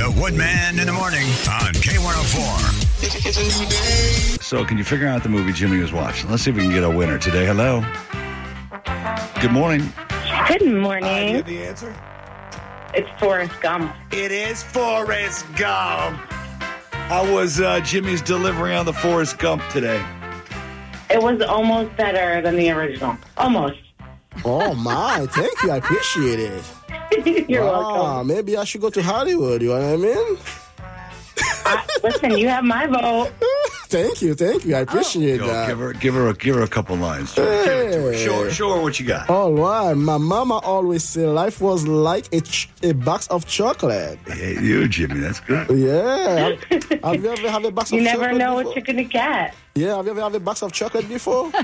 The Woodman in the morning on K104. It's a new day. So can you figure out the movie Jimmy was watching? Let's see if we can get a winner today. Hello. Good morning. Good Do you morning. have the answer? It's Forrest Gump. It is Forrest Gump. How was Jimmy's delivery on the Forrest Gump today? It was almost better than the original. Almost. Oh, my. Thank you. I appreciate it. You're welcome. Maybe I should go to Hollywood. You know what I mean? Listen, you have my vote. Thank you. I appreciate Go, that. give her a couple lines. Give it to her. Show her what you got. All right. My mama always said life was like a box of chocolate. Hey, you, Jimmy, that's good. Yeah. Have you ever had a box You of never chocolate know before? what you're going to get. Yeah. Have you ever had a box of chocolate before?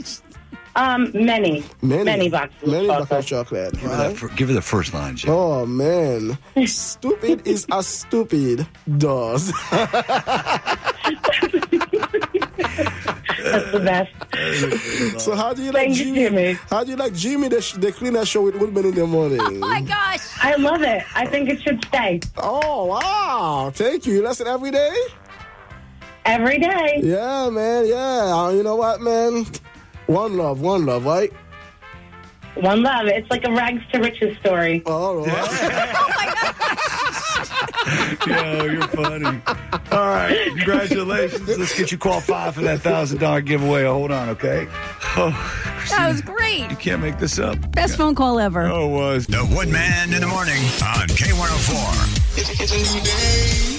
Many boxes Many of boxes chocolate. of chocolate. Right? Give her the first line, Jimmy. Oh, man. Stupid is as stupid does. That's the best. So how do you like Thank you, Jimmy? Jimmy. How do you like Jimmy, the cleaner show with Woodman in the morning? Oh my gosh. I love it. I think it should stay Oh, wow. Thank you. You listen every day? every day. Yeah, man. Yeah. You know what, man? One love, right? One love. It's like a rags to riches story. All right. Oh my gosh. Yo, you're funny. All right, congratulations. Let's get you qualified for that $1,000 giveaway. Hold on, okay? Oh, That was great. you can't make this up. Best phone call ever. Oh, it was. The Woodman in the morning on K104. It's a new day.